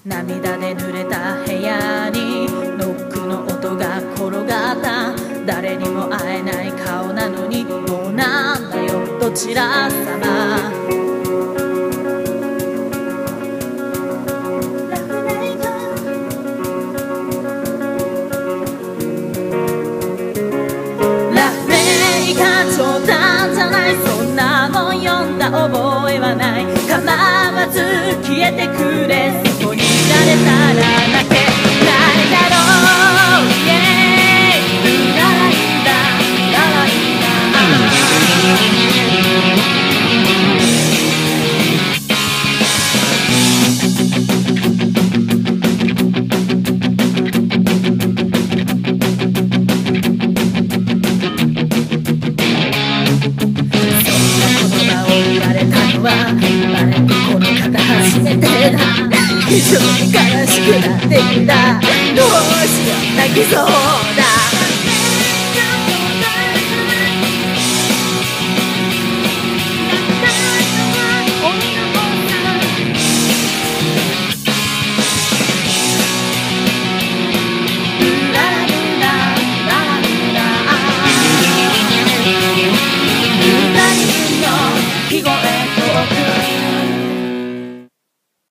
涙で濡れた部屋にノックの音が転がった。誰にも会えない顔なのにもうなんだよどちら様。ラフメイカ冗談じゃない、そんなの読んだ覚えはない。構わず消えてくれ、そこにいられたら泣けないだろう。イエーイラライララライ言われたのは生まれてこの方初めてだ。非常に悲しくなってきた。どうしよう泣きそうだ。